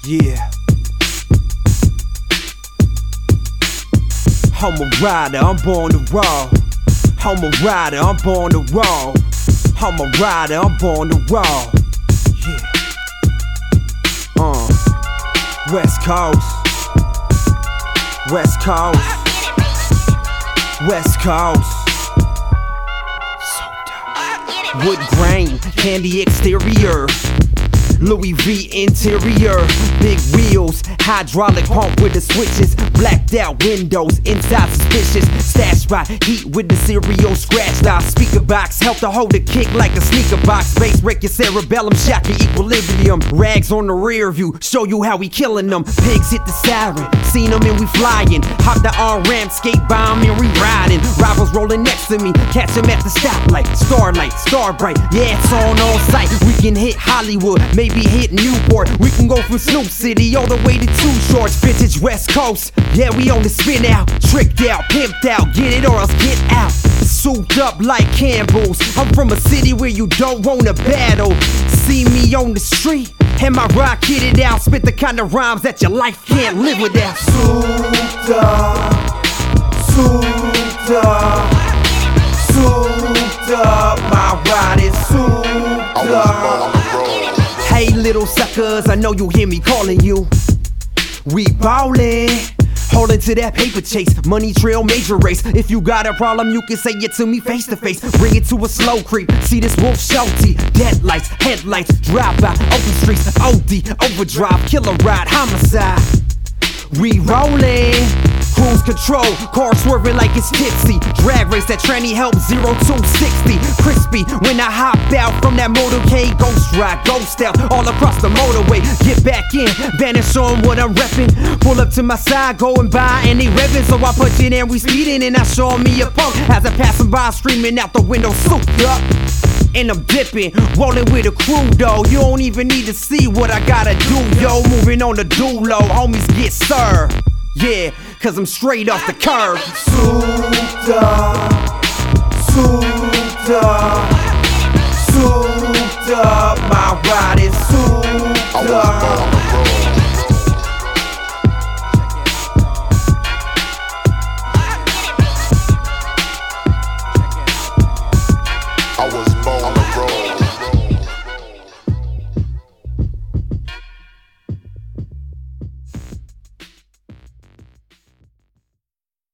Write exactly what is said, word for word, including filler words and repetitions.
Yeah. I'm a rider, I'm born to roll. I'm a rider, I'm born to roll. I'm a rider, I'm born to roll. Yeah. Uh. West Coast. West Coast. West Coast. So dope. Wood grain, candy exterior. Louis V interior, big wheels, hydraulic pump with the switches, blacked out windows, inside suspicious, stashed by heat with the cereal scratched out. Speaker box help to hold a kick like a sneaker box. Bass break your cerebellum, shock your equilibrium. Rags on the rear view, show you how we killing them. Pigs hit the siren, seen them and we flying. Hop the on-ramp, skate by 'em and we riding. Rivals rolling next to me, catch them at the stoplight. Starlight, Starbright, yeah it's on all sight. We can hit Hollywood, maybe hit Newport. We can go from Snoop City all the way to Two Shorts. Vintage West Coast, yeah we on the spin out. Tricked out, pimped out, get it or else get out. Souped up like Campbell's. I'm from a city where you don't wanna battle. See me on the street, and my rock hit it out. Spit the kind of rhymes that your life can't live without. Souped up, souped up, souped up. My ride is souped up. Hey little suckers, I know you hear me calling you. We ballin', holding to that paper chase, money trail, major race. If you got a problem, you can say it to me face to face. Bring it to a slow creep. See this wolf shouty, deadlights, headlights, drive by, open streets, O D, overdrive, killer ride, homicide. We rollin', cruise control, car swerving like it's tipsy. Drag race that tranny help zero to sixty. Crispy when I hop out from that motorcade. Ghost ride, ghost out all across the motorway. Get back in, vanish on what I'm reppin'. Pull up to my side, going by and they revvin'. So I punch it and we speedin' and I show me a punk. As I passing by, screaming out the window, souped up. And I'm dipping, rolling with a crew though. You don't even need to see what I gotta do, yo. Moving on the dulo, homies get served. Yeah, cause I'm straight off the curb. Souped up.